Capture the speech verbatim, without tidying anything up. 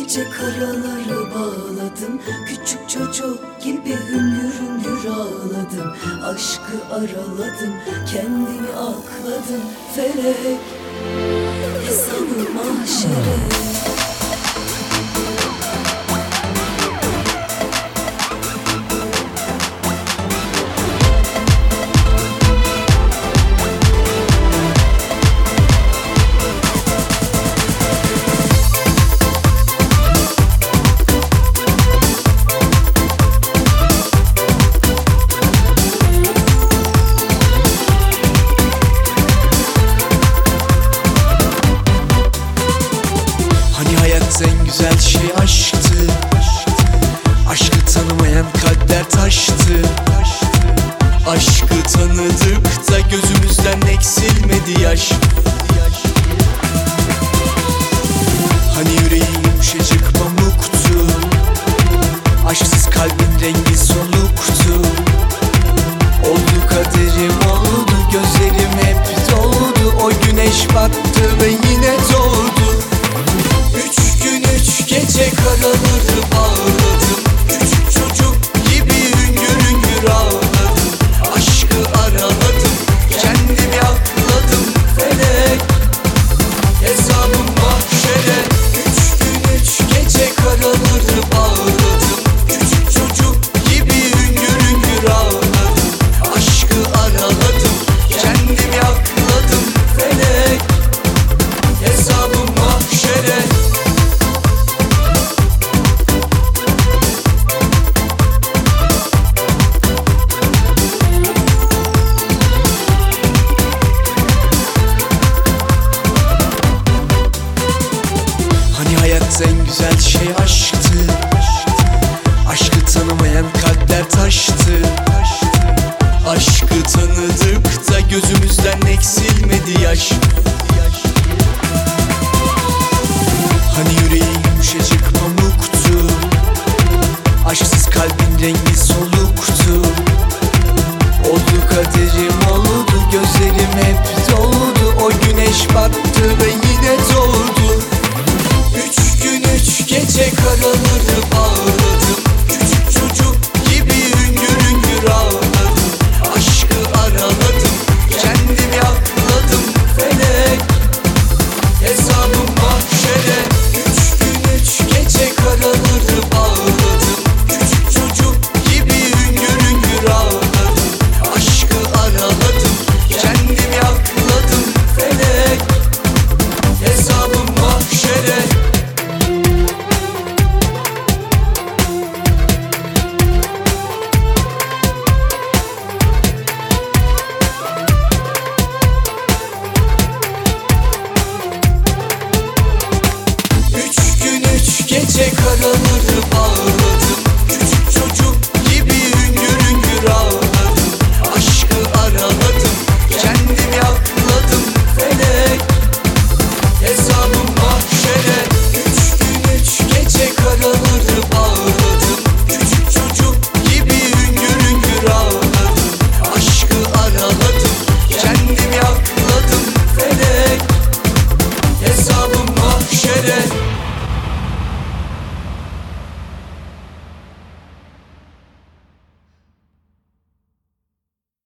gece karaları bağladım. Küçük çocuk gibi hüngür hüngür ağladım. Aşkı araladım, kendimi akladım. Felek hesabı mahşere. En güzel şey aşktı. Aşkı tanımayan kalpler taştı. Aşkı tanıdık da gözümüzden eksilmedi yaş. Hani yüreği yumuşacık pamuktu. Aşksız kalbin rengi soluktu. Oldu kaderim oldu, gözlerim hep doldu. O güneş battı ve yine doğdu. Üç gün üç gece karaları bağladım. Küçük çocuk gibi hüngür hüngür ağladım. Aşkı araladım, kendimi akladım. Felek hesabım mahşere. Üç gün üç gece karaları bağladım. Küçük çocuk gibi hüngür hüngür ağladım. Aşkı araladım, kendimi akladım. Felek hesabım mahşere. En güzel şey aşktı. Aşkı tanımayan kalpler taştı. Aşkı tanıdık da gözümüzden eksilmedi yaş. Hani yüreği yumuşacık pamuktu. Aşksız kalbin rengi soluktu. Oldu kaderim oldu, gözlerim hep doldu. O güneş battı ve yine doğdu. Üç gün üç gece karaları bağladım. Küçük çocuk gibi hüngür hüngür ağladım. Aşkı araladım, kendimi akladım. Felek hesabım mahşere. Üç gün üç gece karaları bağladım. Küçük çocuk gibi hüngür hüngür ağladım. Aşkı araladım, kendimi akladım. Felek hesabım mahşere. Üç gün üç gece karaları bağladım.